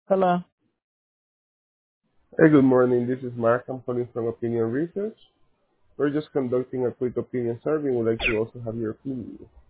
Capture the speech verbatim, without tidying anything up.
Hello. Hey, good morning. This is Mark. I'm calling from Opinion Research. We're just conducting a quick opinion survey. We'd like to also have your opinion.